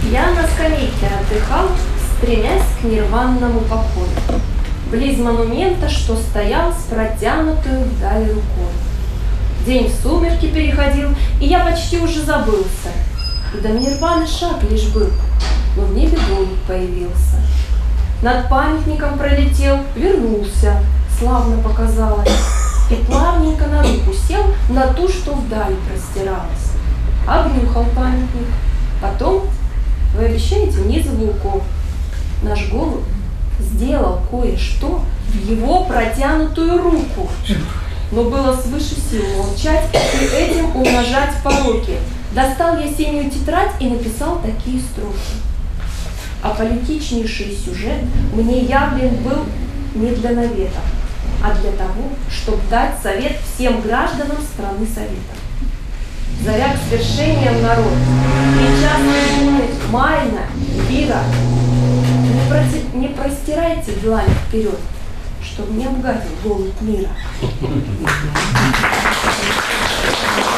Я на скамейке отдыхал, стремясь к нирванному покою, близ монумента, что стоял с протянутую вдаль рукой. День в сумерки переходил, и я почти уже забылся, и до нирваны шаг лишь был, но в небе голубь появился. Над памятником пролетел, вернулся, славно показалось, и плавненько на руку сел на ту, что вдали простиралась. Обнюхал памятник, потом, вы обещаете, не звуков. Наш голубь сделал кое-что в его протянутую руку, но было свыше сил молчать и этим умножать пороки. Достал я синюю тетрадь и написал такие строки. А политичнейший сюжет мне явлен был не для навета, а для того, чтобы дать совет всем гражданам страны Совета. Зовя к свершениям народ, и часто думает Майна, Вира, не простирайте длань вперед, чтобы не обгадил голубь мира.